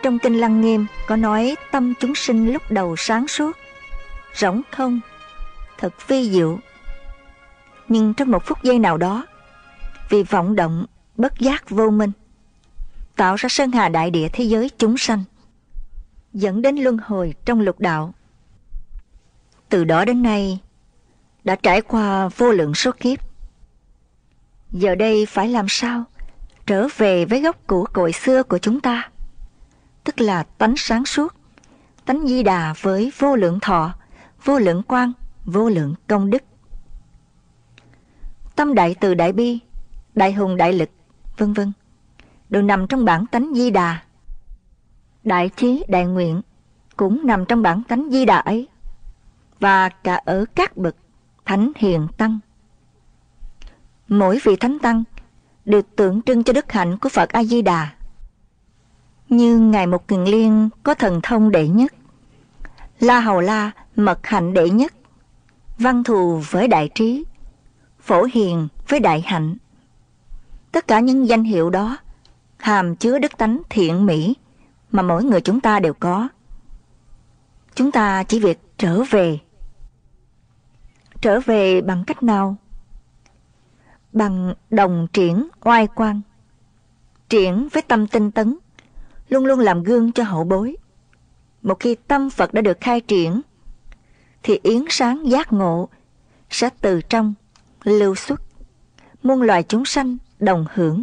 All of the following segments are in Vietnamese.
trong Kinh Lăng Nghiêm có nói tâm chúng sinh lúc đầu sáng suốt, rỗng không, thật vi diệu. Nhưng trong một phút giây nào đó, vì vọng động, bất giác vô minh, tạo ra sơn hà đại địa thế giới chúng sanh, dẫn đến luân hồi trong lục đạo. Từ đó đến nay, đã trải qua vô lượng số kiếp. Giờ đây phải làm sao trở về với gốc của cội xưa của chúng ta, tức là tánh sáng suốt, tánh Di Đà với vô lượng thọ, vô lượng quang, vô lượng công đức. Tâm đại từ đại bi, đại hùng đại lực, vân vân, đều nằm trong bản tánh Di Đà. Đại trí đại nguyện cũng nằm trong bản tánh Di Đà ấy, và cả ở các bậc thánh hiền tăng. Mỗi vị thánh tăng đều tượng trưng cho đức hạnh của Phật A Di Đà. Như Ngài Mục Kiền Liên có thần thông đệ nhất, La Hầu La mật hạnh đệ nhất, Văn Thù với đại trí, Phổ Hiền với đại hạnh. Tất cả những danh hiệu đó hàm chứa đức tánh thiện mỹ mà mỗi người chúng ta đều có. Chúng ta chỉ việc trở về. Trở về bằng cách nào? Bằng đồng triển oai quang, triển với tâm tinh tấn, luôn luôn làm gương cho hậu bối. Một khi tâm Phật đã được khai triển, thì yến sáng giác ngộ sẽ từ trong lưu xuất, muôn loài chúng sanh đồng hưởng.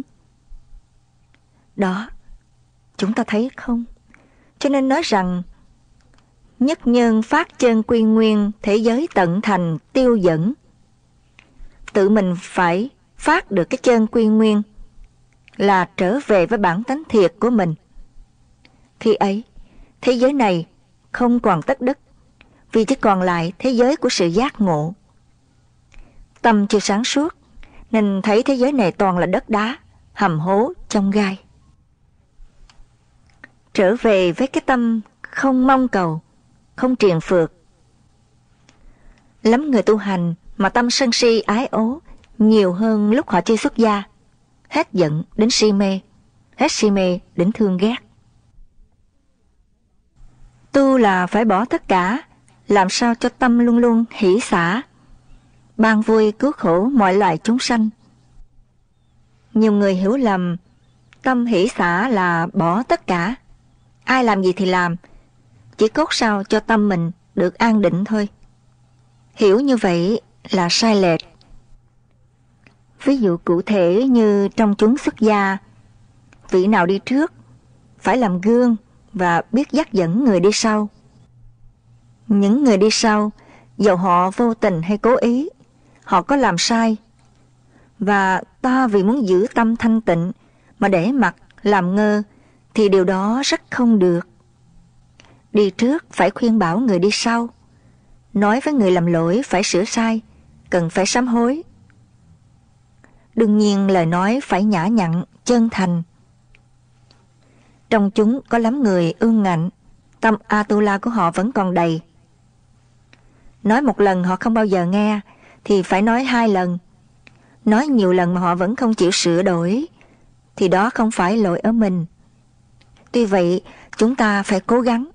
Đó, chúng ta thấy không? Cho nên nói rằng nhất nhân phát chân quy nguyên, thế giới tận thành tiêu dẫn. Tự mình phải phát được cái chân quy nguyên, là trở về với bản tánh thiệt của mình. Khi ấy, thế giới này không còn tất đất, vì chỉ còn lại thế giới của sự giác ngộ. Tâm chưa sáng suốt, nên thấy thế giới này toàn là đất đá, hầm hố, chông gai. Trở về với cái tâm không mong cầu, không triền phượt. Lắm người tu hành mà tâm sân si ái ố nhiều hơn lúc họ chưa xuất gia. Hết giận đến si mê, hết si mê đến thương ghét. Tu là phải bỏ tất cả, làm sao cho tâm luôn luôn hỷ xả, ban vui cứu khổ mọi loài chúng sanh. Nhiều người hiểu lầm tâm hỷ xả là bỏ tất cả, ai làm gì thì làm, chỉ cốt sao cho tâm mình được an định thôi. Hiểu như vậy là sai lệch. Ví dụ cụ thể như trong chúng xuất gia, vị nào đi trước phải làm gương và biết dắt dẫn người đi sau. Những người đi sau, dầu họ vô tình hay cố ý, họ có làm sai, và ta vì muốn giữ tâm thanh tịnh mà để mặc làm ngơ, thì điều đó rất không được. Đi trước phải khuyên bảo người đi sau, nói với người làm lỗi phải sửa sai, cần phải sám hối. Đương nhiên lời nói phải nhã nhặn, chân thành. Trong chúng có lắm người ương ngạnh, tâm Atula của họ vẫn còn đầy. Nói một lần họ không bao giờ nghe, thì phải nói 2 lần. Nói nhiều lần mà họ vẫn không chịu sửa đổi, thì đó không phải lỗi ở mình. Tuy vậy, chúng ta phải cố gắng.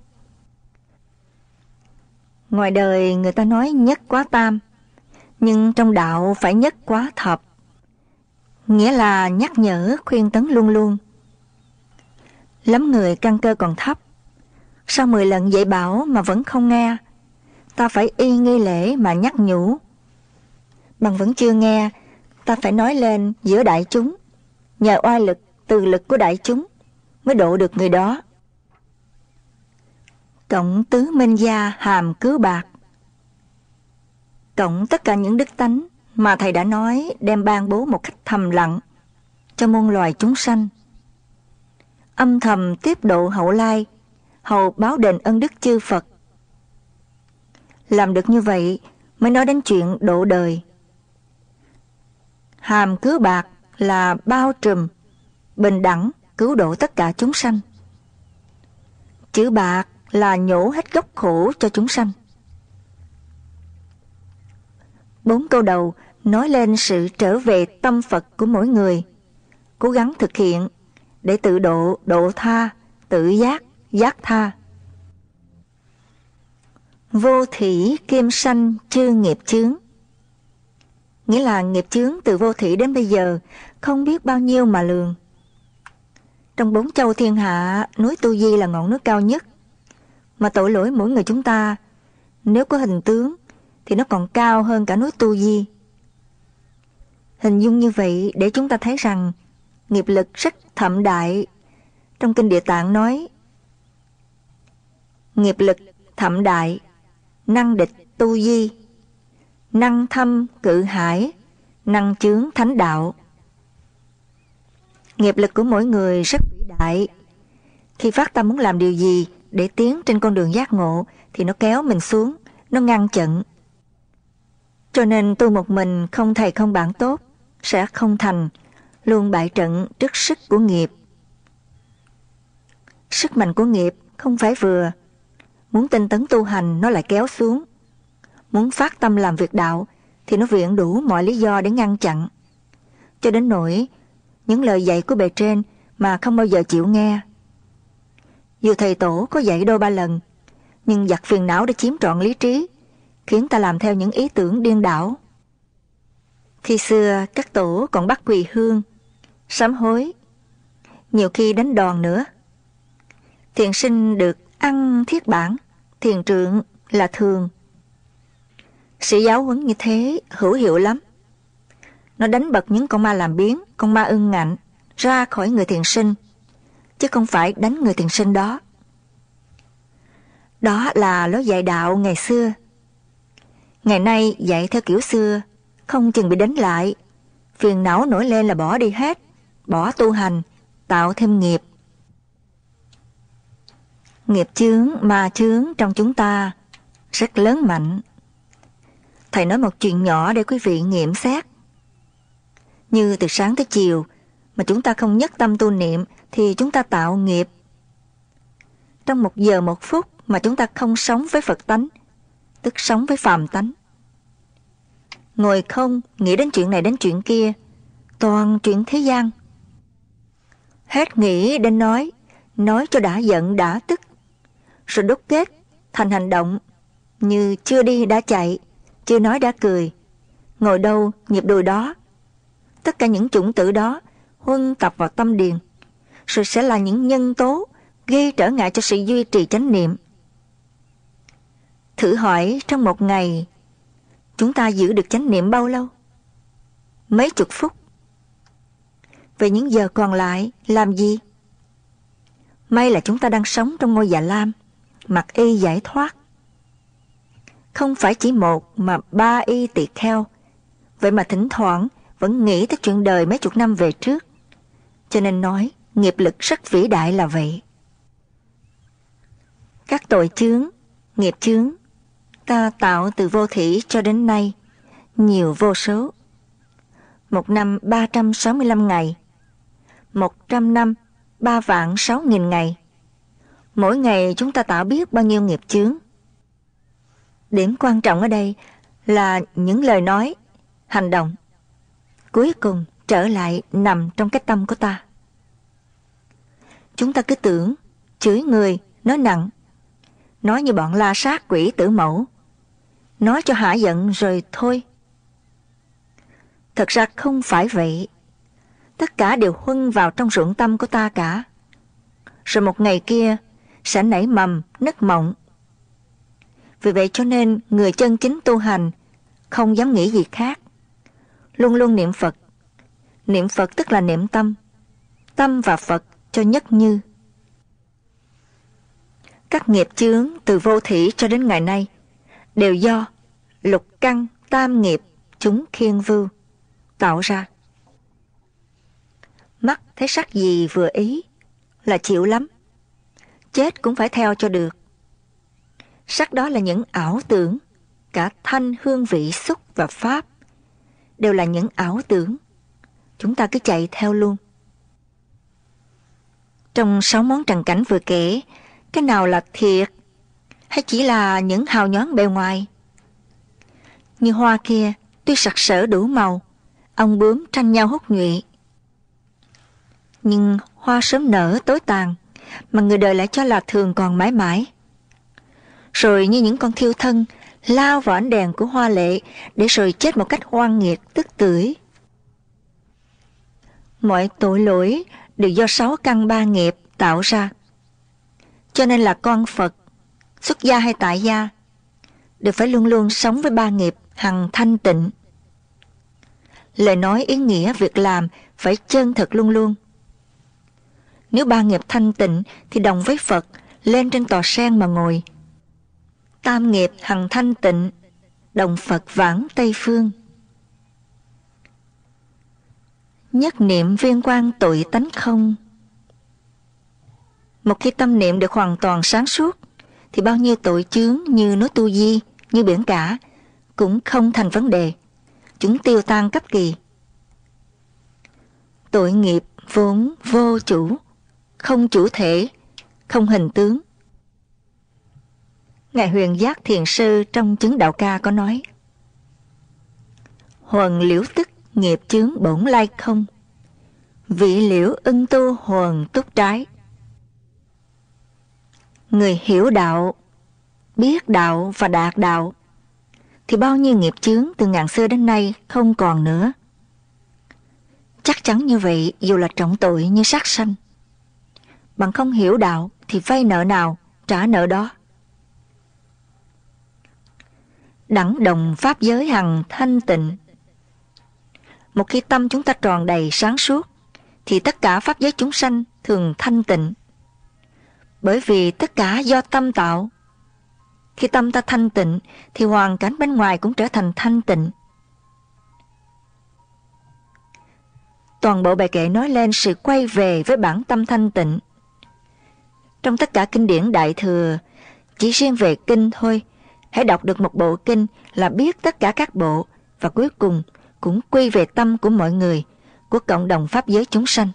Ngoài đời người ta nói nhất quá tam, nhưng trong đạo phải nhất quá thập. Nghĩa là nhắc nhở, khuyên tấn luôn luôn. Lắm người căn cơ còn thấp, sau 10 lần dạy bảo mà vẫn không nghe, ta phải y nghi lễ mà nhắc nhủ. Bằng vẫn chưa nghe, ta phải nói lên giữa đại chúng, nhờ oai lực, từ lực của đại chúng mới độ được người đó. Cộng tứ minh gia hàm cứu bạc, cộng tất cả những đức tánh mà Thầy đã nói, đem ban bố một cách thầm lặng cho muôn loài chúng sanh, âm thầm tiếp độ hậu lai, hầu báo đền ân đức chư Phật. Làm được như vậy mới nói đến chuyện độ đời. Hàm cứu bạc là bao trùm, bình đẳng, cứu độ tất cả chúng sanh. Chữ bạc là nhổ hết gốc khổ cho chúng sanh. 4 câu đầu nói lên sự trở về tâm Phật của mỗi người, cố gắng thực hiện để tự độ, độ tha, tự giác, giác tha. Vô thủy kim sanh chư nghiệp chướng. Nghĩa là nghiệp chướng từ vô thủy đến bây giờ không biết bao nhiêu mà lường. Trong 4 châu thiên hạ, núi Tu Di là ngọn núi cao nhất, mà tội lỗi mỗi người chúng ta nếu có hình tướng thì nó còn cao hơn cả núi Tu Di. Hình dung như vậy để chúng ta thấy rằng nghiệp lực rất thậm đại. Trong kinh Địa Tạng nói, nghiệp lực thậm đại, năng địch tu di, năng thâm cự hải, năng chướng thánh đạo. Nghiệp lực của mỗi người rất vĩ đại. Khi phát tâm muốn làm điều gì để tiến trên con đường giác ngộ thì nó kéo mình xuống, nó ngăn chặn. Cho nên tu một mình không thầy không bạn tốt sẽ không thành, luôn bại trận trước sức của nghiệp. Sức mạnh của nghiệp không phải vừa, muốn tinh tấn tu hành nó lại kéo xuống. Muốn phát tâm làm việc đạo thì nó viện đủ mọi lý do để ngăn chặn. Cho đến nỗi những lời dạy của bề trên mà không bao giờ chịu nghe. Dù thầy tổ có dạy đôi ba lần, nhưng giặc phiền não đã chiếm trọn lý trí, khiến ta làm theo những ý tưởng điên đảo. Khi xưa các tổ còn bắt quỳ hương, sám hối, nhiều khi đánh đòn nữa. Thiền sinh được ăn thiết bản, thiền trượng là thường. Sự giáo huấn như thế hữu hiệu lắm. Nó đánh bật những con ma làm biếng, con ma ưng ngạnh ra khỏi người thiền sinh, chứ không phải đánh người thiền sinh đó. Đó là lối dạy đạo ngày xưa. Ngày nay dạy theo kiểu xưa, không chừng bị đánh lại. Phiền não nổi lên là bỏ đi hết, bỏ tu hành, tạo thêm nghiệp. Nghiệp chướng, ma chướng trong chúng ta rất lớn mạnh. Thầy nói một chuyện nhỏ để quý vị nghiệm xét. Như từ sáng tới chiều mà chúng ta không nhất tâm tu niệm thì chúng ta tạo nghiệp. Trong 1 giờ 1 phút mà chúng ta không sống với Phật tánh, tức sống với phàm tánh. Ngồi không, nghĩ đến chuyện này đến chuyện kia, toàn chuyện thế gian. Hết nghĩ đến nói cho đã giận đã tức, rồi đúc kết thành hành động như chưa đi đã chạy, chưa nói đã cười. Ngồi đâu nhịp đùi đó. Tất cả những chủng tử đó huân tập vào tâm điền, rồi sẽ là những nhân tố gây trở ngại cho sự duy trì chánh niệm. Thử hỏi trong 1 ngày chúng ta giữ được chánh niệm bao lâu? Mấy chục phút. Về những giờ còn lại làm gì? May là chúng ta đang sống trong ngôi Già Lam, mặc y giải thoát. Không phải chỉ 1 mà 3 y tỳ kheo. Vậy mà thỉnh thoảng vẫn nghĩ tới chuyện đời mấy chục năm về trước. Cho nên nói nghiệp lực rất vĩ đại là vậy. Các tội chướng, nghiệp chướng ta tạo từ vô thủy cho đến nay nhiều vô số. 1 năm 365 ngày, 100 năm 3.600.000 ngày. Mỗi ngày chúng ta tạo biết bao nhiêu nghiệp chướng. Điểm quan trọng ở đây là những lời nói, hành động cuối cùng trở lại nằm trong cái tâm của ta. Chúng ta cứ tưởng chửi người, nói nặng, nói như bọn la sát quỷ tử mẫu, nói cho hả giận rồi thôi. Thật ra không phải vậy. Tất cả đều huân vào trong ruộng tâm của ta cả. Rồi một ngày kia sẽ nảy mầm, nứt mộng. Vì vậy cho nên người chân chính tu hành không dám nghĩ gì khác. Luôn luôn niệm Phật. Niệm Phật tức là niệm tâm. Tâm và Phật cho nhất như. Các nghiệp chướng từ vô thủy cho đến ngày nay đều do lục căn tam nghiệp chúng khiên vưu tạo ra. Mắt thấy sắc gì vừa ý là chịu lắm, chết cũng phải theo cho được. Sắc đó là những ảo tưởng, cả thanh, hương, vị, xúc và pháp đều là những ảo tưởng. Chúng ta cứ chạy theo luôn. Trong 6 món trần cảnh vừa kể, cái nào là thiệt hay chỉ là những hào nhoáng bề ngoài? Như hoa kia, tuy sặc sỡ đủ màu, ong bướm tranh nhau hút nhụy, nhưng hoa sớm nở tối tàn, mà người đời lại cho là thường còn mãi mãi. Rồi như những con thiêu thân, lao vào ánh đèn của hoa lệ để rồi chết một cách oan nghiệt tức tưởi. Mọi tội lỗi đều do 6 căn 3 nghiệp tạo ra. Cho nên là con Phật, xuất gia hay tại gia, đều phải luôn luôn sống với 3 nghiệp hằng thanh tịnh. Lời nói, ý nghĩa, việc làm phải chân thật luôn luôn. Nếu 3 nghiệp thanh tịnh thì đồng với Phật lên trên tòa sen mà ngồi. Tam nghiệp hằng thanh tịnh, đồng Phật vãng Tây Phương. Nhất niệm viên quang tụy tánh không. Một khi tâm niệm được hoàn toàn sáng suốt, thì bao nhiêu tội chướng như núi Tu Di, như biển cả, cũng không thành vấn đề. Chúng tiêu tan cấp kỳ. Tội nghiệp vốn vô chủ, không chủ thể, không hình tướng. Ngài Huyền Giác Thiền Sư trong Chứng Đạo Ca có nói: Huần liễu tức nghiệp chướng bổn lai không, vị liễu ưng tu huần túc trái. Người hiểu đạo, biết đạo và đạt đạo, thì bao nhiêu nghiệp chướng từ ngàn xưa đến nay không còn nữa. Chắc chắn như vậy, dù là trọng tội như sát sanh, bằng không hiểu đạo thì vay nợ nào trả nợ đó. Đẳng đồng pháp giới hằng thanh tịnh. Một khi tâm chúng ta tròn đầy sáng suốt, thì tất cả pháp giới chúng sanh thường thanh tịnh. Bởi vì tất cả do tâm tạo. Khi tâm ta thanh tịnh, thì hoàn cảnh bên ngoài cũng trở thành thanh tịnh. Toàn bộ bài kệ nói lên sự quay về với bản tâm thanh tịnh. Trong tất cả kinh điển Đại Thừa, chỉ riêng về kinh thôi, hãy đọc được một bộ kinh là biết tất cả các bộ, và cuối cùng cũng quy về tâm của mọi người, của cộng đồng pháp giới chúng sanh.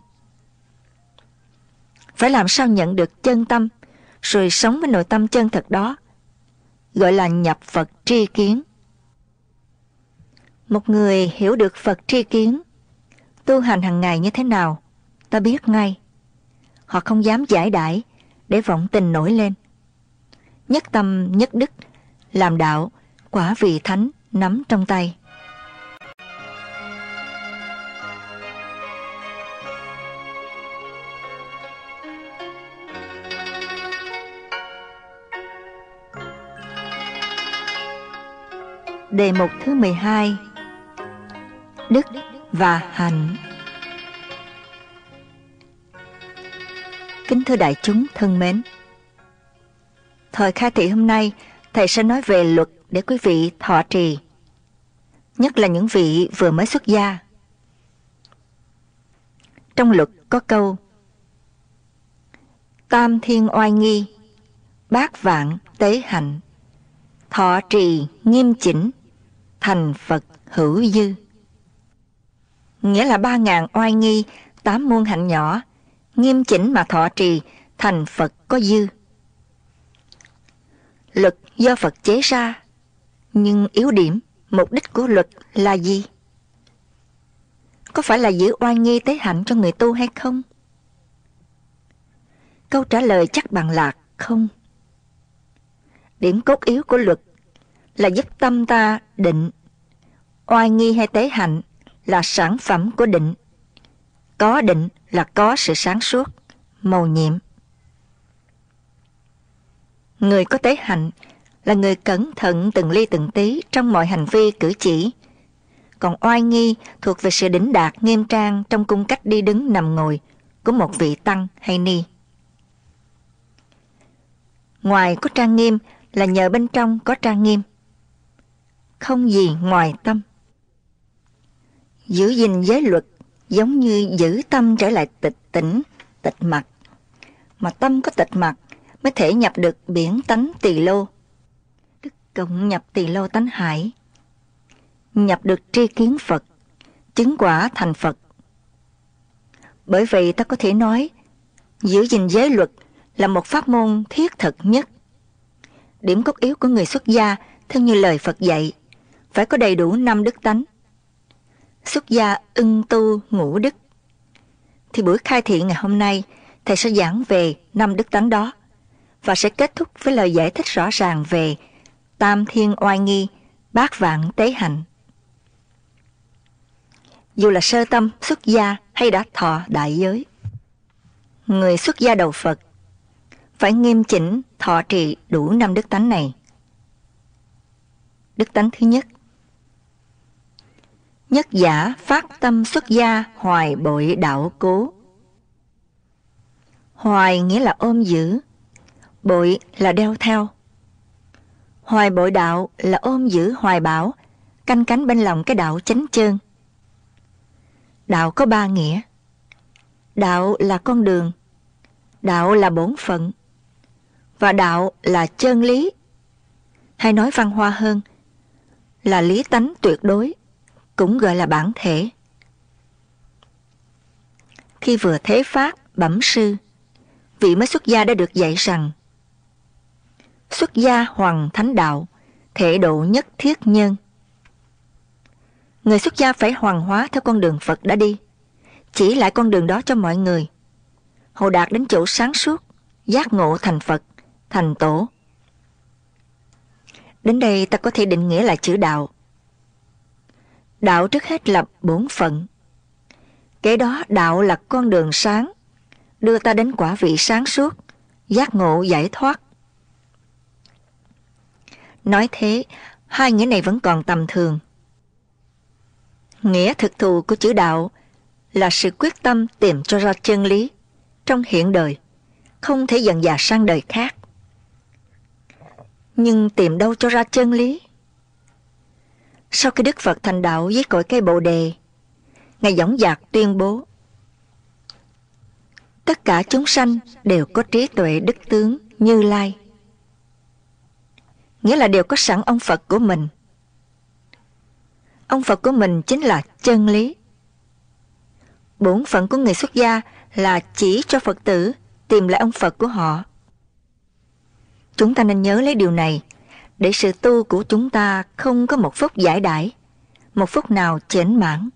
Phải làm sao nhận được chân tâm, rồi sống với nội tâm chân thật đó, gọi là nhập Phật tri kiến. Một người hiểu được Phật tri kiến, tu hành hàng ngày như thế nào, ta biết ngay. Họ không dám giải đãi để vọng tình nổi lên. Nhất tâm nhất đức, làm đạo, quả vị thánh nắm trong tay. Đề mục thứ 12: Đức và hạnh. Kính thưa đại chúng thân mến, thời khai thị hôm nay, Thầy sẽ nói về luật để quý vị thọ trì, nhất là những vị vừa mới xuất gia. Trong luật có câu: Tam thiên oai nghi, bát vạn tế hạnh, thọ trì nghiêm chỉnh, thành Phật hữu dư. Nghĩa là 3.000 oai nghi, 8 muôn hạnh nhỏ, nghiêm chỉnh mà thọ trì, thành Phật có dư. Luật do Phật chế ra, nhưng yếu điểm, mục đích của luật là gì? Có phải là giữ oai nghi tế hạnh cho người tu hay không? Câu trả lời chắc bằng là không. Điểm cốt yếu của luật là giúp tâm ta định. Oai nghi hay tế hạnh là sản phẩm của định. Có định là có sự sáng suốt, mầu nhiệm. Người có tế hạnh là người cẩn thận từng ly từng tí trong mọi hành vi cử chỉ. Còn oai nghi thuộc về sự đỉnh đạt nghiêm trang trong cung cách đi đứng nằm ngồi của một vị tăng hay ni. Ngoài có trang nghiêm là nhờ bên trong có trang nghiêm. Không gì ngoài tâm. Giữ gìn giới luật giống như giữ tâm trở lại tịch tỉnh, tịch mặc. Mà tâm có tịch mặc mới thể nhập được biển tánh tỳ lô. Đức cộng nhập tỳ lô tánh hải. Nhập được tri kiến Phật, chứng quả thành Phật. Bởi vậy ta có thể nói, giữ gìn giới luật là một pháp môn thiết thực nhất. Điểm cốt yếu của người xuất gia, theo như lời Phật dạy, phải có đầy đủ 5 đức tánh. Xuất gia ưng tu ngũ đức. Thì buổi khai thị ngày hôm nay thầy sẽ giảng về 5 đức tánh đó và sẽ kết thúc với lời giải thích rõ ràng về tam thiên oai nghi, bát vạn tế hạnh. Dù là sơ tâm, xuất gia hay đã thọ đại giới, người xuất gia đầu Phật phải nghiêm chỉnh thọ trì đủ 5 đức tánh này. Đức tánh thứ nhất: nhất giả phát tâm xuất gia, hoài bội đạo cố. Hoài nghĩa là ôm giữ, bội là đeo theo. Hoài bội đạo là ôm giữ hoài bão, canh cánh bên lòng cái đạo chánh chơn. Đạo có 3 nghĩa. Đạo là con đường, đạo là bổn phận, và đạo là chân lý, hay nói văn hoa hơn là lý tánh tuyệt đối, cũng gọi là bản thể. Khi vừa thế phát bẩm sư, vị mới xuất gia đã được dạy rằng: xuất gia hoằng thánh đạo, thể độ nhất thiết nhân. Người xuất gia phải hoàn hóa theo con đường Phật đã đi, chỉ lại con đường đó cho mọi người, hầu đạt đến chỗ sáng suốt, giác ngộ thành Phật, thành Tổ. Đến đây ta có thể định nghĩa lại chữ đạo. Đạo trước hết là bổn phận. Kế đó đạo là con đường sáng, đưa ta đến quả vị sáng suốt, giác ngộ giải thoát. Nói thế, 2 nghĩa này vẫn còn tầm thường. Nghĩa thực thù của chữ đạo là sự quyết tâm tìm cho ra chân lý trong hiện đời, không thể dần dà sang đời khác. Nhưng tìm đâu cho ra chân lý? Sau khi Đức Phật thành đạo dưới cội cây Bồ Đề, Ngài dõng dạc tuyên bố: tất cả chúng sanh đều có trí tuệ đức tướng Như Lai. Nghĩa là đều có sẵn ông Phật của mình. Ông Phật của mình chính là chân lý. Bổn phận của người xuất gia là chỉ cho Phật tử tìm lại ông Phật của họ. Chúng ta nên nhớ lấy điều này, để sự tu của chúng ta không có một phút giải đãi, một phút nào chểnh mãn.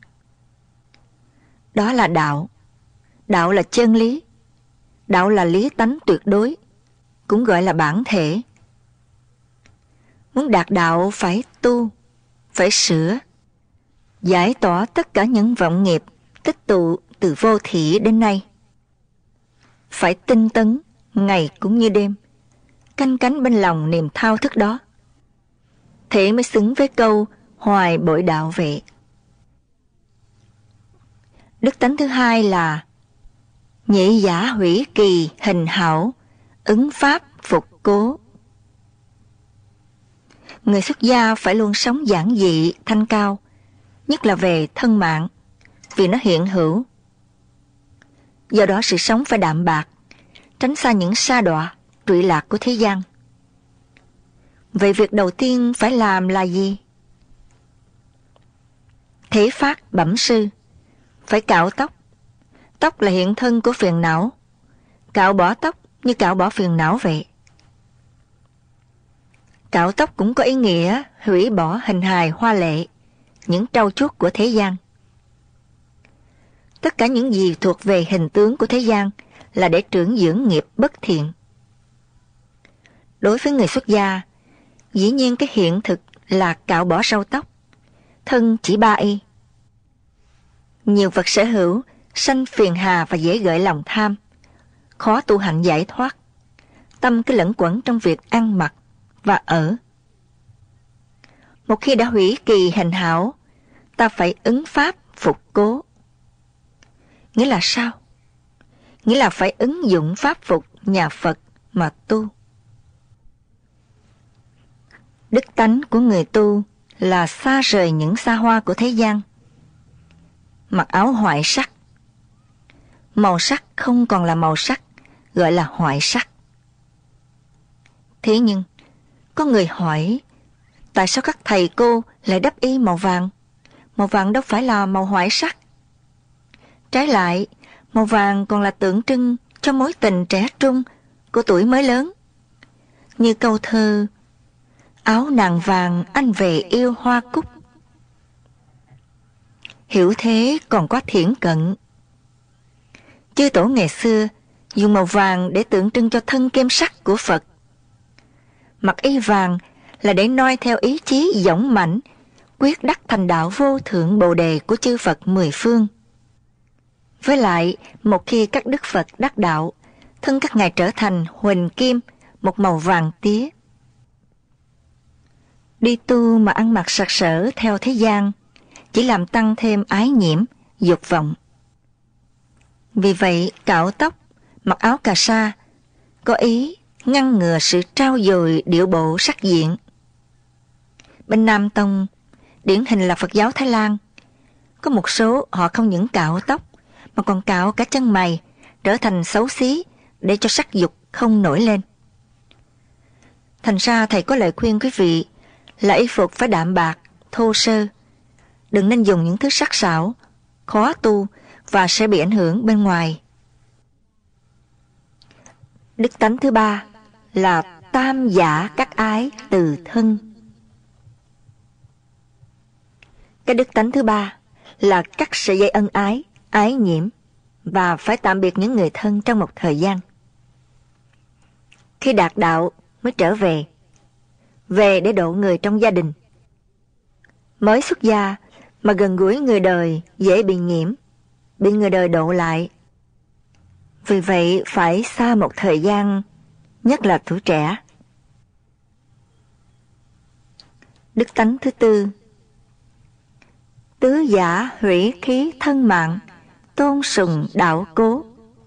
Đó là đạo. Đạo là chân lý. Đạo là lý tánh tuyệt đối, cũng gọi là bản thể. Muốn đạt đạo phải tu, phải sửa, giải tỏa tất cả những vọng nghiệp tích tụ từ vô thỉ đến nay. Phải tinh tấn, ngày cũng như đêm, canh cánh bên lòng niềm thao thức đó. Thế mới xứng với câu hoài bội đạo vệ. Đức tánh thứ hai là nhị giả hủy kỳ hình hảo, ứng pháp phục cố. Người xuất gia phải luôn sống giản dị, thanh cao, nhất là về thân mạng, vì nó hiện hữu. Do đó sự sống phải đạm bạc, tránh xa những sa đọa, trụy lạc của thế gian. Vậy việc đầu tiên phải làm là gì? Thế phát bẩm sư, phải cạo tóc. Tóc là hiện thân của phiền não. Cạo bỏ tóc như cạo bỏ phiền não vậy. Cạo tóc cũng có ý nghĩa hủy bỏ hình hài hoa lệ, những trau chuốt của thế gian. Tất cả những gì thuộc về hình tướng của thế gian là để trưởng dưỡng nghiệp bất thiện. Đối với người xuất gia, dĩ nhiên cái hiện thực là cạo bỏ râu tóc, thân chỉ 3 y. Nhiều vật sở hữu sanh phiền hà và dễ gợi lòng tham, khó tu hành giải thoát. Tâm cứ lẫn quẩn trong việc ăn mặc và ở. Một khi đã hủy kỳ hình hảo, ta phải ứng pháp phục cố. Nghĩa là sao? Nghĩa là phải ứng dụng pháp phục nhà Phật mà tu. Đức tánh của người tu là xa rời những xa hoa của thế gian. Mặc áo hoại sắc. Màu sắc không còn là màu sắc, gọi là hoại sắc. Thế nhưng, có người hỏi, tại sao các thầy cô lại đắp y màu vàng? Màu vàng đâu phải là màu hoại sắc. Trái lại, màu vàng còn là tượng trưng cho mối tình trẻ trung của tuổi mới lớn. Như câu thơ, áo nàng vàng anh về yêu hoa cúc. Hiểu thế còn quá thiển cận. Chư tổ ngày xưa dùng màu vàng để tượng trưng cho thân kem sắt của Phật. Mặc y vàng là để noi theo ý chí dũng mãnh, quyết đắc thành đạo vô thượng Bồ đề của chư Phật mười phương. Với lại, một khi các đức Phật đắc đạo, thân các ngài trở thành huỳnh kim, một màu vàng tía. Đi tu mà ăn mặc sặc sỡ theo thế gian, chỉ làm tăng thêm ái nhiễm, dục vọng. Vì vậy, cạo tóc, mặc áo cà sa, có ý ngăn ngừa sự trao dồi điệu bộ sắc diện. Bên Nam Tông, điển hình là Phật giáo Thái Lan, có một số họ không những cạo tóc, mà còn cạo cả chân mày, trở thành xấu xí để cho sắc dục không nổi lên. Thành ra thầy có lời khuyên quý vị là y phục phải đạm bạc, thô sơ, đừng nên dùng những thứ sắc sảo, khó tu và sẽ bị ảnh hưởng bên ngoài. Đức tánh thứ ba là tam giả các ái từ thân. Cái đức tánh thứ ba là cắt sợi dây ân ái, ái nhiễm và phải tạm biệt những người thân trong một thời gian. Khi đạt đạo mới trở về để độ người trong gia đình. Mới xuất gia mà gần gũi người đời dễ bị nhiễm, bị người đời độ lại. Vì vậy phải xa một thời gian, nhất là tuổi trẻ. Đức tánh thứ tư, tứ giả hủy khí thân mạng, tôn sùng đạo cố.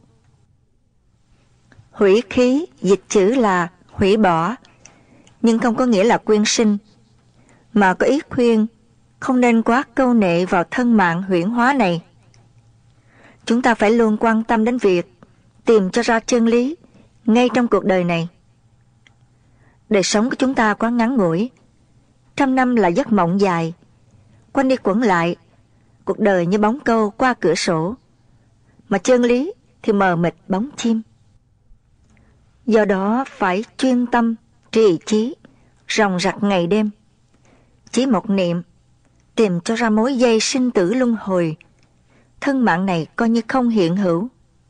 Hủy khí dịch chữ là hủy bỏ, nhưng không có nghĩa là quyên sinh, mà có ý khuyên không nên quá câu nệ vào thân mạng huyễn hóa này. Chúng ta phải luôn quan tâm đến việc tìm cho ra chân lý ngay trong cuộc đời này. Đời sống của chúng ta quá ngắn ngủi, 100 năm là giấc mộng dài, quanh đi quẩn lại, cuộc đời như bóng câu qua cửa sổ, mà chân lý thì mờ mịt bóng chim. Do đó phải chuyên tâm, trì trí, ròng rạc ngày đêm, chỉ một niệm, tìm cho ra mối dây sinh tử luân hồi, thân mạng này coi như không hiện hữu.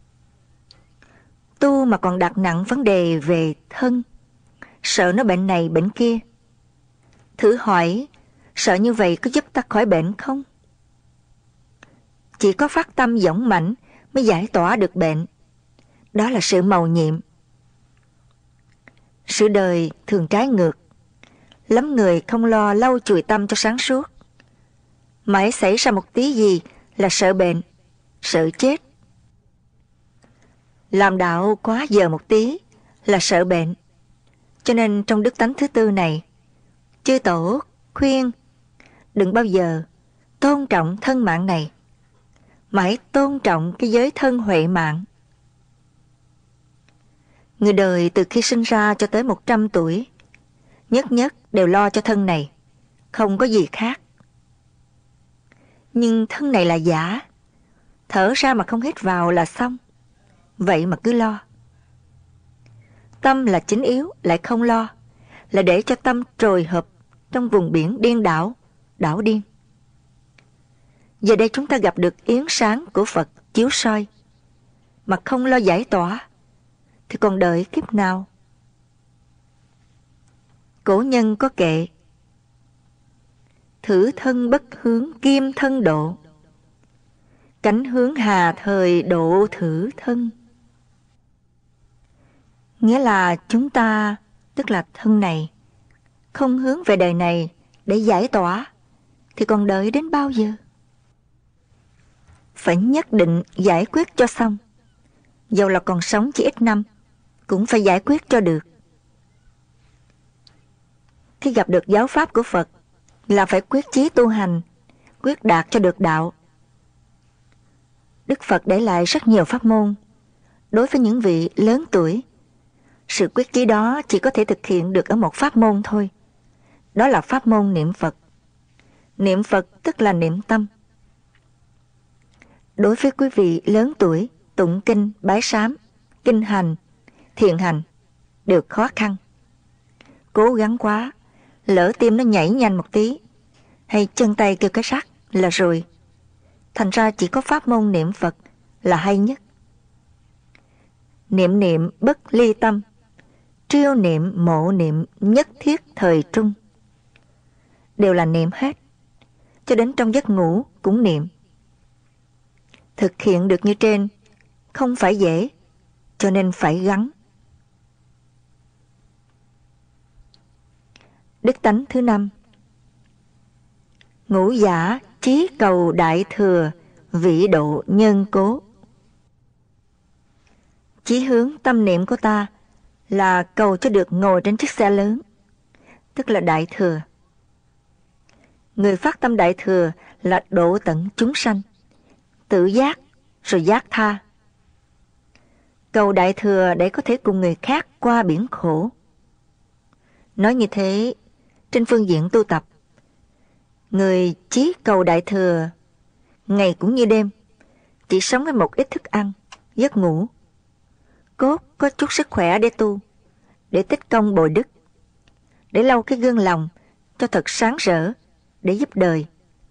Tu mà còn đặt nặng vấn đề về thân, sợ nó bệnh này bệnh kia. Thử hỏi, sợ như vậy có giúp ta khỏi bệnh không? Chỉ có phát tâm dũng mãnh mới giải tỏa được bệnh. Đó là sự mầu nhiệm. Sự đời thường trái ngược. Lắm người không lo lau chùi tâm cho sáng suốt. Mãi xảy ra một tí gì là sợ bệnh, sợ chết. Làm đạo quá giờ một tí là sợ bệnh. Cho nên trong đức tánh thứ tư này, chư tổ khuyên đừng bao giờ tôn trọng thân mạng này, mà hãy tôn trọng cái giới thân huệ mạng. Người đời từ khi sinh ra cho tới 100 tuổi, nhất nhất đều lo cho thân này, không có gì khác. Nhưng thân này là giả, thở ra mà không hít vào là xong. Vậy mà cứ lo. Tâm là chính yếu lại không lo, là để cho tâm trồi hợp trong vùng biển điên đảo, đảo điên. Giờ đây chúng ta gặp được yến sáng của Phật chiếu soi, mà không lo giải tỏa, thì còn đợi kiếp nào? Cổ nhân có kệ: thử thân bất hướng kim thân độ, cánh hướng hà thời độ thử thân. Nghĩa là chúng ta, tức là thân này, không hướng về đời này để giải tỏa, thì còn đợi đến bao giờ? Phải nhất định giải quyết cho xong. Dầu là còn sống chỉ ít năm, cũng phải giải quyết cho được. Khi gặp được giáo pháp của Phật là phải quyết chí tu hành, quyết đạt cho được đạo. Đức Phật để lại rất nhiều pháp môn. Đối với những vị lớn tuổi, sự quyết chí đó chỉ có thể thực hiện được ở một pháp môn thôi. Đó là pháp môn niệm Phật. Niệm Phật tức là niệm tâm. Đối với quý vị lớn tuổi, tụng kinh, bái sám, kinh hành, thiền hành đều khó khăn. Cố gắng quá, lỡ tim nó nhảy nhanh một tí, hay chân tay kêu cái rắc là rồi. Thành ra chỉ có pháp môn niệm Phật là hay nhất. niệm niệm bất ly tâm, triêu niệm mộ niệm nhất thiết thời trung. Đều là niệm hết, cho đến trong giấc ngủ cũng niệm. Thực hiện được như trên không phải dễ, cho nên phải gắng. Đức tánh thứ 5. Ngũ giả chí cầu đại thừa, vĩ độ nhân cố. Chí hướng tâm niệm của ta là cầu cho được ngồi trên chiếc xe lớn, tức là đại thừa. Người phát tâm đại thừa là độ tận chúng sanh, tự giác rồi giác tha. Cầu đại thừa để có thể cùng người khác qua biển khổ. Nói như thế, trên phương diện tu tập, người chí cầu đại thừa, ngày cũng như đêm, chỉ sống với một ít thức ăn, giấc ngủ, cốt có chút sức khỏe để tu, để tích công bồi đức, để lau cái gương lòng cho thật sáng rỡ, để giúp đời.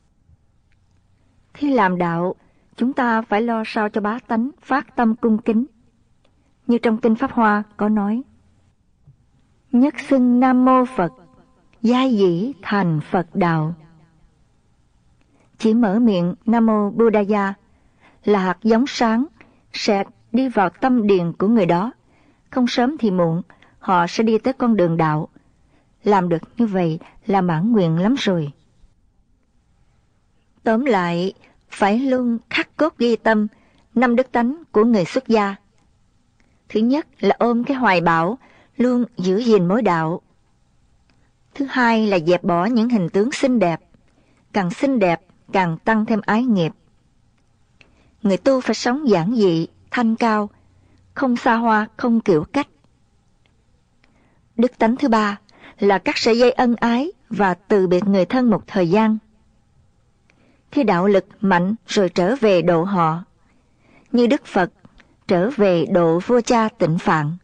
Khi làm đạo, chúng ta phải lo sao cho bá tánh phát tâm cung kính. Như trong Kinh Pháp Hoa có nói: nhất xưng Nam Mô Phật, giai dĩ thành Phật đạo. Chỉ mở miệng Nam Mô Buddhaya là hạt giống sáng sẽ đi vào tâm điền của người đó. Không sớm thì muộn, họ sẽ đi tới con đường đạo. Làm được như vậy là mãn nguyện lắm rồi. Tóm lại, phải luôn khắc cốt ghi tâm 5 đức tánh của người xuất gia. Thứ nhất là ôm cái hoài bão, luôn giữ gìn mối đạo. Thứ hai là dẹp bỏ những hình tướng xinh đẹp. Càng xinh đẹp, càng tăng thêm ái nghiệp. Người tu phải sống giản dị, thanh cao, không xa hoa, không kiểu cách. Đức tánh thứ 3 là cắt sợi dây ân ái và từ biệt người thân một thời gian. Khi đạo lực mạnh rồi trở về độ họ, như Đức Phật trở về độ vua cha Tịnh Phạn.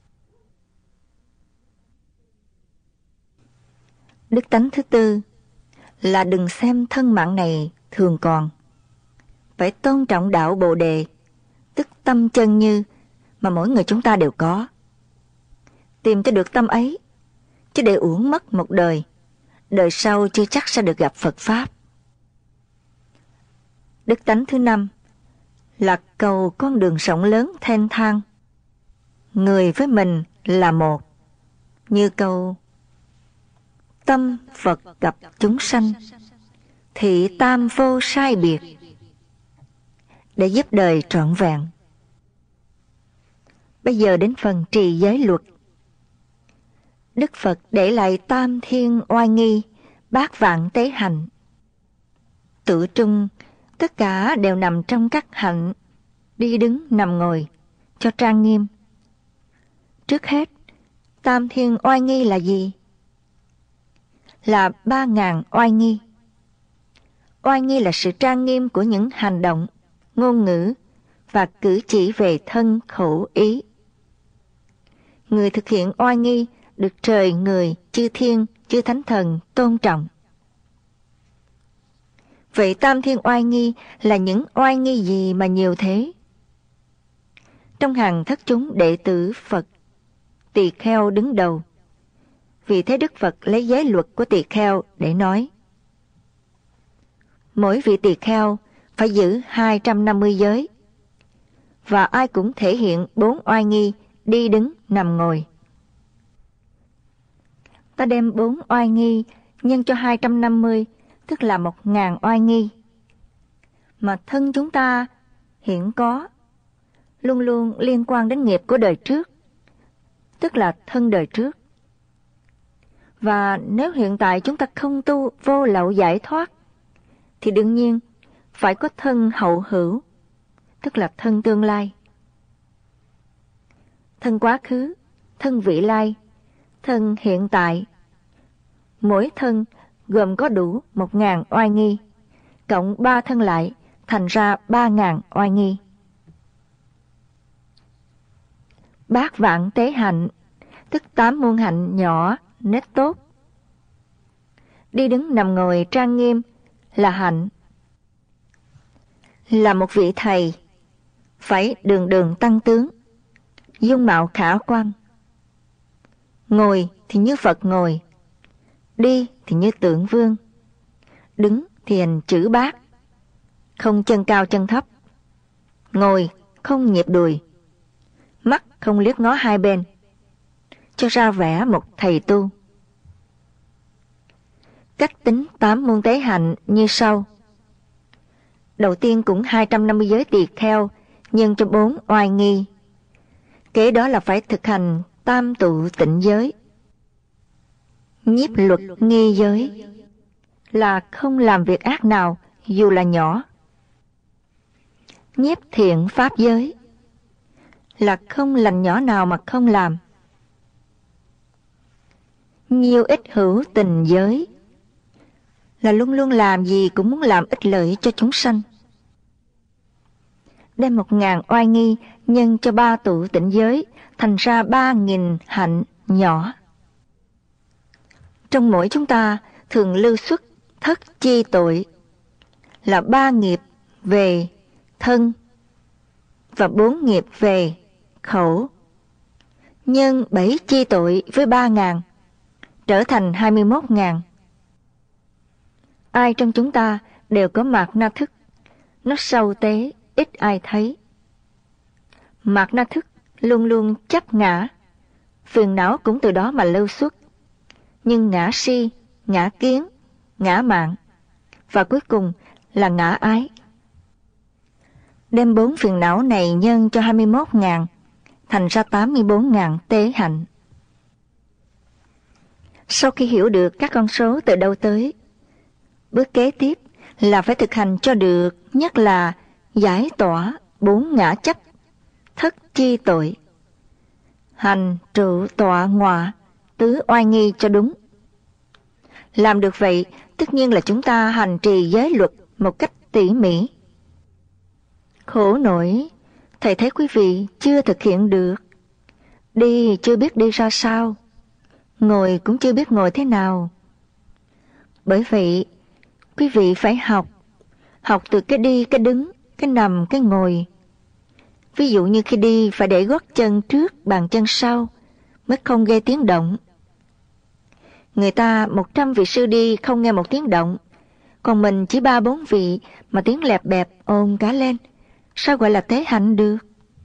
Đức tánh thứ 4 là đừng xem thân mạng này thường còn. Phải tôn trọng đạo Bồ Đề, tức tâm chân như mà mỗi người chúng ta đều có. Tìm cho được tâm ấy, chứ để uổng mất một đời, đời sau chưa chắc sẽ được gặp Phật Pháp. Đức tánh thứ 5 là cầu con đường rộng lớn thênh thang. Người với mình là một, như câu tâm Phật gặp chúng sanh, thị tam vô sai biệt, để giúp đời trọn vẹn. Bây giờ đến phần trì giới luật. Đức Phật để lại tam thiên oai nghi, bát vạn tế hạnh. Tự trung, tất cả đều nằm trong các hạnh, đi đứng nằm ngồi, cho trang nghiêm. Trước hết, tam thiên oai nghi là gì? Là 3.000 oai nghi. Oai nghi là sự trang nghiêm của những hành động, ngôn ngữ và cử chỉ về thân khẩu ý. Người thực hiện oai nghi được trời người, chư thiên, chư thánh thần tôn trọng. Vậy tam thiên oai nghi là những oai nghi gì mà nhiều thế? Trong hàng thất chúng đệ tử Phật, tỳ kheo đứng đầu. Vì thế Đức Phật lấy giới luật của tỳ kheo để nói: mỗi vị tỳ kheo phải giữ 250 giới, và ai cũng thể hiện 4 oai nghi đi đứng nằm ngồi. Ta đem 4 oai nghi nhân cho 250, tức là 1.000 oai nghi. Mà thân chúng ta hiện có, luôn luôn liên quan đến nghiệp của đời trước, tức là thân đời trước. Và nếu hiện tại chúng ta không tu vô lậu giải thoát, thì đương nhiên phải có thân hậu hữu, tức là thân tương lai. Thân quá khứ, thân vị lai, thân hiện tại. Mỗi thân gồm có đủ 1.000 oai nghi, cộng 3 thân lại thành ra 3.000 oai nghi. Bát vạn tế hạnh, tức 8 muôn hạnh nhỏ, nết tốt. Đi đứng nằm ngồi trang nghiêm là hạnh. Là một vị thầy, phải đường đường tăng tướng, dung mạo khả quan. Ngồi thì như Phật ngồi, đi thì như tượng vương, đứng thì hình chữ bát, không chân cao chân thấp, ngồi không nhịp đùi, mắt không liếc ngó hai bên, cho ra vẻ một thầy tu. Cách tính 8 môn tế hạnh như sau. Đầu tiên cũng 250 giới tỳ kheo, nhân cho 4 oai nghi. Kế đó là phải thực hành tam tụ tịnh giới. Nhiếp luật nghi giới là không làm việc ác nào dù là nhỏ. Nhiếp thiện pháp giới là không lành nhỏ nào mà không làm. Nhiêu ích hữu tình giới là luôn luôn làm gì cũng muốn làm ích lợi cho chúng sanh. Đem 1000 oai nghi nhân cho 3 tụ tịnh giới, thành ra 3000 hạnh nhỏ. Trong mỗi chúng ta thường lưu xuất thất chi tội, là 3 nghiệp về thân và 4 nghiệp về khẩu. Nhân 7 chi tội với 3000 trở thành 21.000. Ai trong chúng ta đều có mạt na thức, nó sâu tế, ít ai thấy. Mạt na thức luôn luôn chấp ngã, phiền não cũng từ đó mà lưu xuất. Nhưng ngã si, ngã kiến, ngã mạn và cuối cùng là ngã ái. Đem 4 phiền não này nhân cho 21.000, thành ra 84.000 tế hạnh. Sau khi hiểu được các con số từ đâu tới, bước kế tiếp là phải thực hành cho được, nhất là giải tỏa 4 ngã chấp, thất chi tội, hành trụ tọa ngọa, tứ oai nghi cho đúng. Làm được vậy, tất nhiên là chúng ta hành trì giới luật một cách tỉ mỉ. Khổ nổi, thầy thấy quý vị chưa thực hiện được. Đi chưa biết đi ra sao, ngồi cũng chưa biết ngồi thế nào. Bởi vậy, quý vị phải học từ cái đi, cái đứng, cái nằm, cái ngồi. Ví dụ như khi đi phải để gót chân trước, bàn chân sau, mới không gây tiếng động. Người ta 100 vị sư đi không nghe một tiếng động, còn mình chỉ 3-4 vị mà tiếng lẹp bẹp ồn cả lên, sao gọi là tế hạnh được?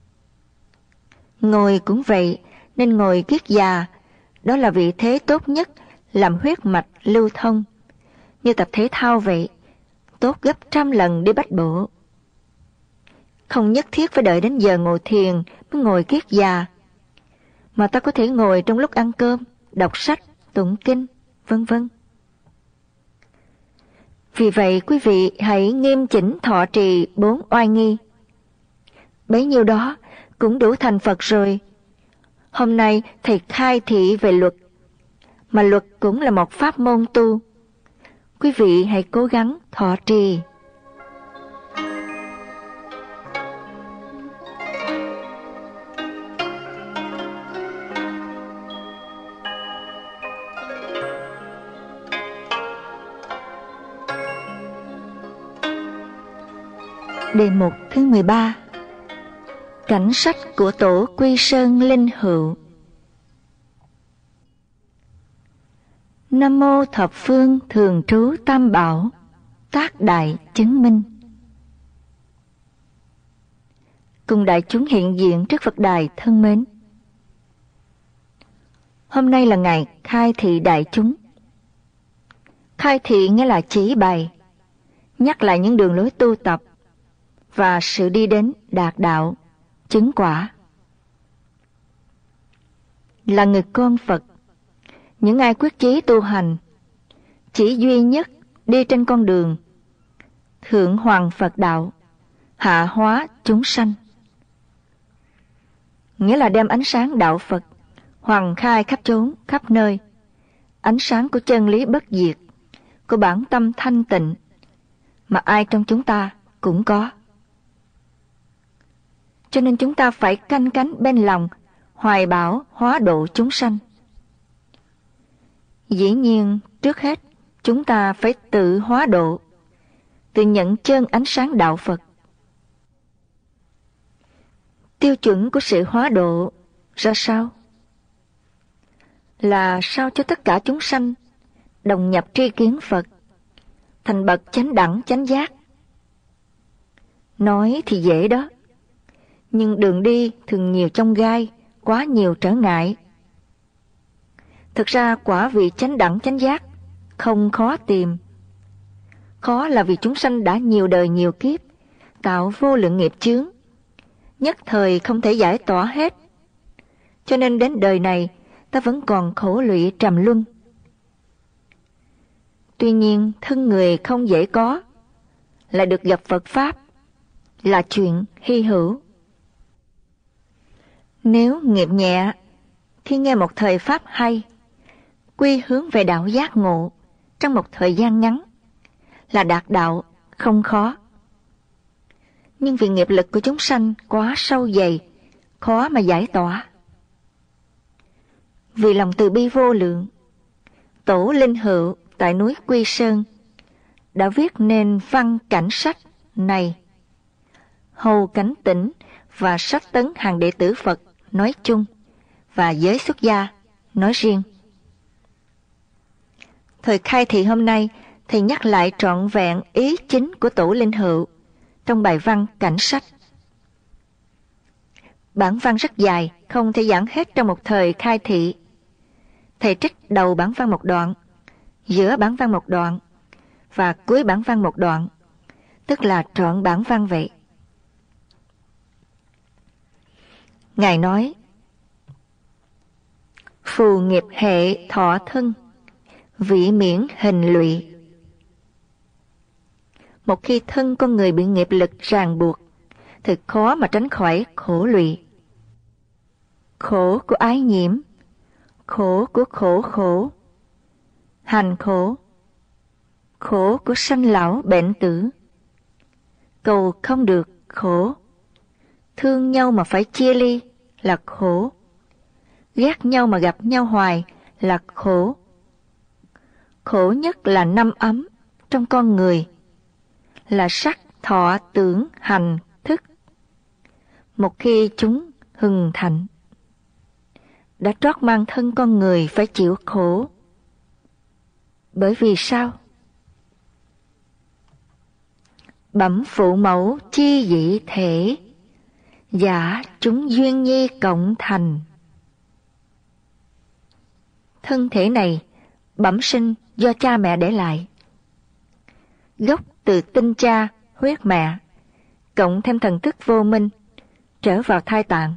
Ngồi cũng vậy, nên ngồi kiết già, đó là vị thế tốt nhất, làm huyết mạch lưu thông. Như tập thể thao vậy, tốt gấp 100 lần đi bách bộ. Không nhất thiết phải đợi đến giờ ngồi thiền mới ngồi kiết già, mà ta có thể ngồi trong lúc ăn cơm, đọc sách, tụng kinh, vân vân. Vì vậy quý vị hãy nghiêm chỉnh thọ trì 4 oai nghi. Bấy nhiêu đó cũng đủ thành Phật rồi. Hôm nay thầy khai thị về luật, mà luật cũng là một pháp môn tu. Quý vị hãy cố gắng thọ trì. Đề mục thứ 13. Cảnh sách của tổ Quy Sơn Linh Hữu. Nam mô thập phương thường trú tam bảo, tác đại chứng minh. Cùng đại chúng hiện diện trước Phật đài thân mến. Hôm nay là ngày khai thị đại chúng. Khai thị nghĩa là chỉ bày, nhắc lại những đường lối tu tập và sự đi đến đạt đạo, chứng quả. Là người con Phật, những ai quyết chí tu hành, chỉ duy nhất đi trên con đường thượng hoàng Phật đạo, hạ hóa chúng sanh. Nghĩa là đem ánh sáng đạo Phật hoàng khai khắp chốn, khắp nơi, ánh sáng của chân lý bất diệt, của bản tâm thanh tịnh, mà ai trong chúng ta cũng có. Cho nên chúng ta phải canh cánh bên lòng, hoài bão hóa độ chúng sanh. Dĩ nhiên, trước hết, chúng ta phải tự hóa độ, tự nhận chân ánh sáng đạo Phật. Tiêu chuẩn của sự hóa độ ra sao? Là sao cho tất cả chúng sanh đồng nhập tri kiến Phật, thành bậc chánh đẳng chánh giác. Nói thì dễ đó, nhưng đường đi thường nhiều chông gai, quá nhiều trở ngại. Thực ra quả vị chánh đẳng chánh giác không khó tìm. Khó là vì chúng sanh đã nhiều đời nhiều kiếp, tạo vô lượng nghiệp chướng, nhất thời không thể giải tỏa hết. Cho nên đến đời này, ta vẫn còn khổ lụy trầm luân. Tuy nhiên, thân người không dễ có, lại được gặp Phật Pháp, là chuyện hy hữu. Nếu nghiệp nhẹ, khi nghe một thời Pháp hay, quy hướng về đạo giác ngộ trong một thời gian ngắn, là đạt đạo không khó. Nhưng vì nghiệp lực của chúng sanh quá sâu dày, khó mà giải tỏa. Vì lòng từ bi vô lượng, Tổ Linh Hữu tại núi Quy Sơn đã viết nên văn cảnh sách này: Hầu Cảnh Tỉnh và sách tấn hàng đệ tử Phật nói chung và giới xuất gia nói riêng. Thời khai thị hôm nay, Thầy nhắc lại trọn vẹn ý chính của Tổ Linh Hữu trong bài văn cảnh sách. Bản văn rất dài, không thể giảng hết trong một thời khai thị. Thầy trích đầu bản văn một đoạn, giữa bản văn một đoạn và cuối bản văn một đoạn, tức là trọn bản văn vậy. Ngài nói: phù nghiệp hệ thọ thân, vị miễn hình lụy. Một khi thân con người bị nghiệp lực ràng buộc, thì khó mà tránh khỏi khổ lụy. Khổ của ái nhiễm, khổ của khổ, hành khổ, khổ của sanh lão bệnh tử. Cầu không được khổ, thương nhau mà phải chia ly là khổ, ghét nhau mà gặp nhau hoài là khổ. Khổ nhất là năm ấm trong con người, là sắc, thọ, tưởng, hành, thức. Một khi chúng hừng thành, đã trót mang thân con người phải chịu khổ. Bởi vì sao? Bẩm phụ mẫu chi dị thể, giả chúng duyên nhi cộng thành. Thân thể này bẩm sinh do cha mẹ để lại, gốc từ tinh cha, huyết mẹ, cộng thêm thần thức vô minh, trở vào thai tạng.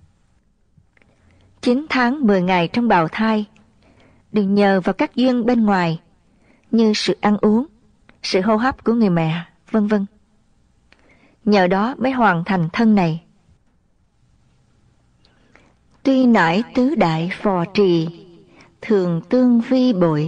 9 tháng 10 ngày trong bào thai, đều nhờ vào các duyên bên ngoài, như sự ăn uống, sự hô hấp của người mẹ, vân vân. Nhờ đó mới hoàn thành thân này. Tuy nải tứ đại phò trì, thường tương vi bội.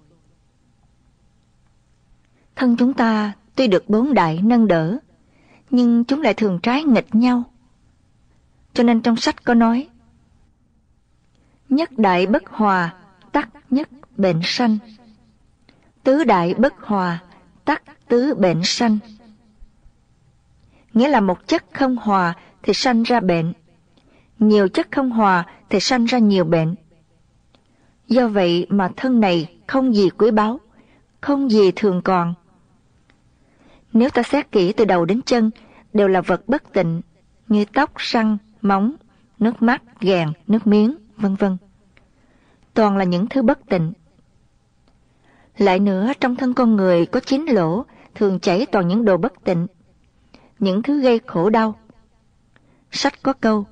Thân chúng ta tuy được 4 đại nâng đỡ, nhưng chúng lại thường trái nghịch nhau. Cho nên trong sách có nói: nhất đại bất hòa, tắc nhất bệnh sanh. Tứ đại bất hòa, tắc tứ bệnh sanh. Nghĩa là một chất không hòa thì sanh ra bệnh, nhiều chất không hòa thì sanh ra nhiều bệnh. Do vậy mà thân này không gì quý báu, không gì thường còn. Nếu ta xét kỹ từ đầu đến chân, đều là vật bất tịnh, như tóc, răng, móng, nước mắt, ghèn, nước miếng, vân vân. Toàn là những thứ bất tịnh. Lại nữa, trong thân con người có 9 lỗ, thường chảy toàn những đồ bất tịnh, những thứ gây khổ đau. Sách có câu: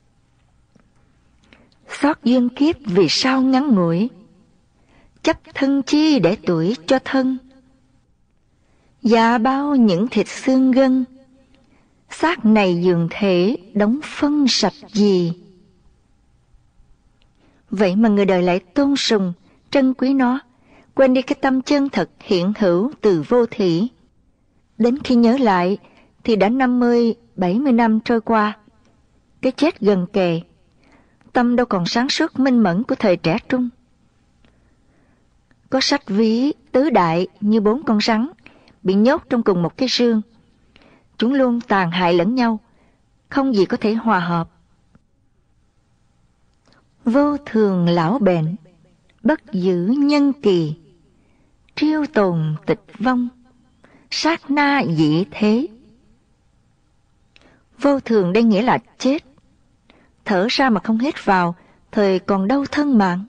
xót duyên kiếp vì sao ngắn ngủi, chấp thân chi để tuổi cho thân. Già bao những thịt xương gân, xác này dường thể đóng phân sạch gì. Vậy mà người đời lại tôn sùng, trân quý nó, quên đi cái tâm chân thật hiện hữu từ vô thỉ. Đến khi nhớ lại thì đã 50, 70 năm trôi qua, cái chết gần kề, tâm đâu còn sáng suốt minh mẫn của thời trẻ trung. Có sách ví tứ đại như 4 con rắn bị nhốt trong cùng một cái rương. Chúng luôn tàn hại lẫn nhau, không gì có thể hòa hợp. Vô thường lão bệnh, bất giữ nhân kỳ. Triêu tồn tịch vong, sát na dị thế. Vô thường đây nghĩa là chết. Thở ra mà không hít vào, thời còn đau thân mạng.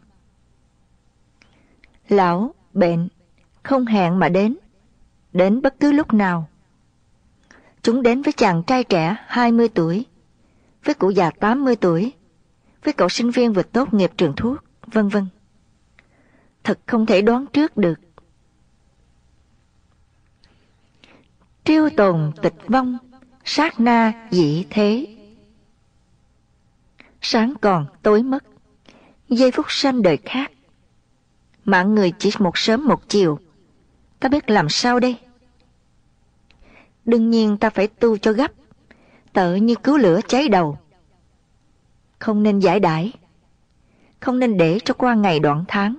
Lão, bệnh, không hẹn mà đến bất cứ lúc nào. Chúng đến với chàng trai trẻ 20 tuổi, với cụ già 80 tuổi, với cậu sinh viên vừa tốt nghiệp trường thuốc, vân vân. Thật không thể đoán trước được. Triêu tồn tịch vong, sát na dị thế. Sáng còn tối mất, giây phút sanh đời khác. Mạng người chỉ một sớm một chiều, ta biết làm sao đây? Đương nhiên ta phải tu cho gấp, tợ như cứu lửa cháy đầu. Không nên giải đãi, không nên để cho qua ngày đoạn tháng.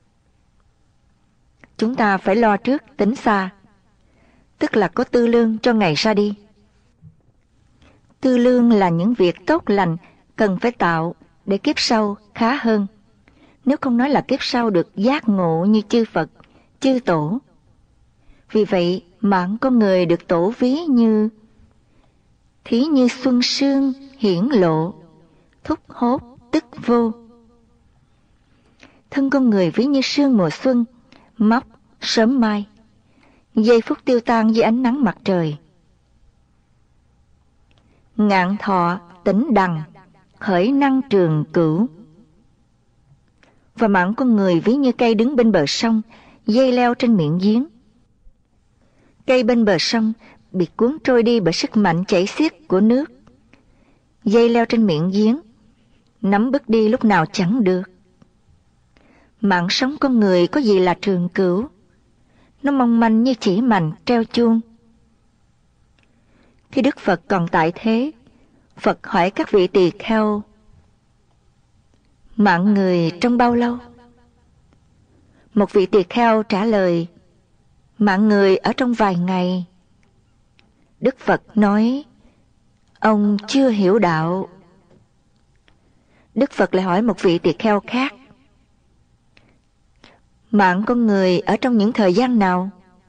Chúng ta phải lo trước tính xa, tức là có tư lương cho ngày ra đi. Tư lương là những việc tốt lành cần phải tạo để kiếp sau khá hơn, nếu không nói là kiếp sau được giác ngộ như chư Phật, chư Tổ. Vì vậy, mạng con người được tổ ví như thí như xuân sương hiển lộ, thúc hốt tức vô. Thân con người ví như sương mùa xuân, móc sớm mai, giây phút tiêu tan dưới ánh nắng mặt trời. Ngạn thọ tĩnh đằng, khởi năng trường cửu. Và mạng con người ví như cây đứng bên bờ sông, dây leo trên miệng giếng. Cây bên bờ sông bị cuốn trôi đi bởi sức mạnh chảy xiết của nước. Dây leo trên miệng giếng, nắm bước đi lúc nào chẳng được. Mạng sống con người có gì là trường cửu? Nó mong manh như chỉ mành treo chuông. Khi Đức Phật còn tại thế, Phật hỏi các vị tỳ kheo: mạng người trong bao lâu? Một vị tỳ kheo trả lời: mạng người ở trong vài ngày. Đức Phật nói: ông chưa hiểu đạo. Đức Phật lại hỏi một vị tỳ kheo khác: mạng con người ở trong những thời gian nào?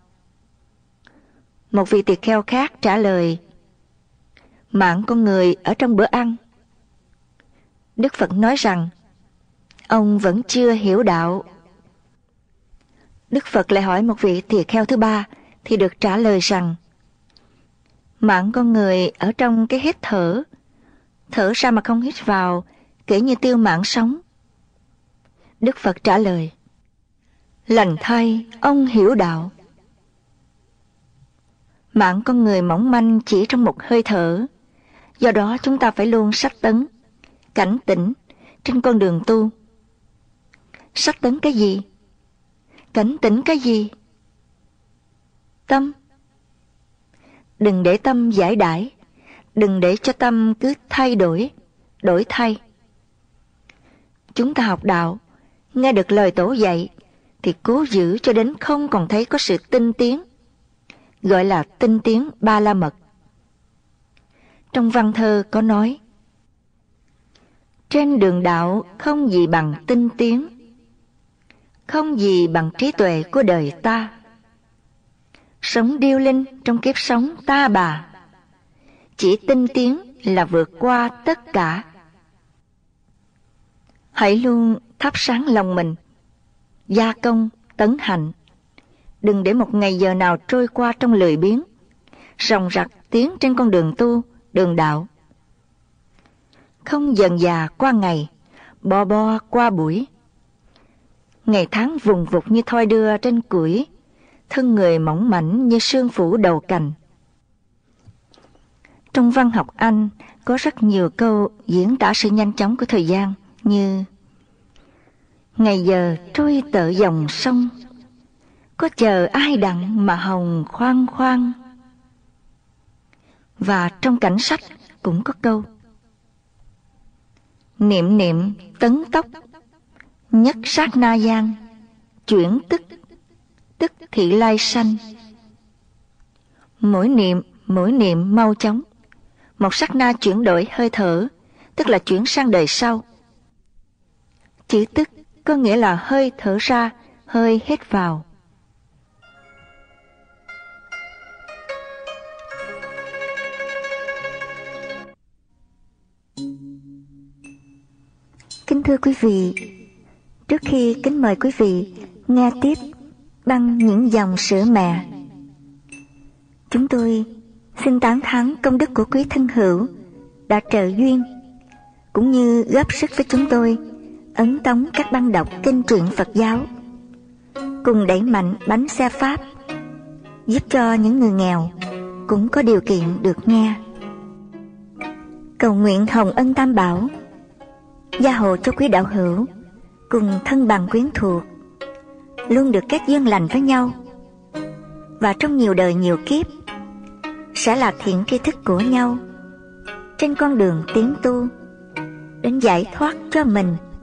Một vị tỳ kheo khác trả lời: mạng con người ở trong bữa ăn. Đức Phật nói rằng: ông vẫn chưa hiểu đạo. Đức Phật lại hỏi một vị tỳ kheo thứ ba thì được trả lời rằng: mạng con người ở trong cái hít thở, thở ra mà không hít vào, kể như tiêu mạng sống. Đức Phật trả lời: lành thay, ông hiểu đạo. Mạng con người mỏng manh chỉ trong một hơi thở, do đó chúng ta phải luôn sách tấn, cảnh tỉnh trên con đường tu. Sách tấn cái gì? Cảnh tỉnh cái gì? Tâm. Đừng để tâm giải đãi, đừng để cho tâm cứ thay đổi thay. Chúng ta học đạo, nghe được lời Tổ dạy, thì cố giữ cho đến không còn thấy có sự tinh tiến, gọi là tinh tiến ba la mật. Trong văn thơ có nói: trên đường đạo không gì bằng tinh tiến, không gì bằng trí tuệ của đời ta. Sống điêu linh trong kiếp sống ta bà, chỉ tinh tiến là vượt qua tất cả. Hãy luôn thắp sáng lòng mình, gia công, tấn hạnh. Đừng để một ngày giờ nào trôi qua trong lười biếng, ròng rặc tiến trên con đường tu, đường đạo. Không dần dà qua ngày, bo bo qua buổi. Ngày tháng vùng vụt như thoi đưa trên củi, thân người mỏng mảnh như sương phủ đầu cành. Trong văn học Anh có rất nhiều câu diễn tả sự nhanh chóng của thời gian, như: ngày giờ trôi tợ dòng sông, có chờ ai đặng mà hồng khoan khoan. Và trong cảnh sách cũng có câu: niệm niệm tấn tốc, nhất sát na gian, chuyển tức, tức thị lai sanh. Mỗi niệm mau chóng, một sát na chuyển đổi hơi thở, tức là chuyển sang đời sau. chữ tức có nghĩa là hơi thở ra, hơi hít vào. Kính thưa quý vị, trước khi kính mời quý vị nghe tiếp băng những dòng sữa mẹ, chúng tôi xin tán thán công đức của quý thân hữu đã trợ duyên, cũng như góp sức với chúng tôi ấn tống các băng đọc kinh truyện Phật giáo, cùng đẩy mạnh bánh xe Pháp, giúp cho những người nghèo cũng có điều kiện được nghe. Cầu nguyện hồng ân Tam Bảo gia hộ cho quý đạo hữu cùng thân bằng quyến thuộc luôn được kết duyên lành với nhau, và trong nhiều đời nhiều kiếp sẽ là thiện tri thức của nhau trên con đường tiến tu đến giải thoát cho mình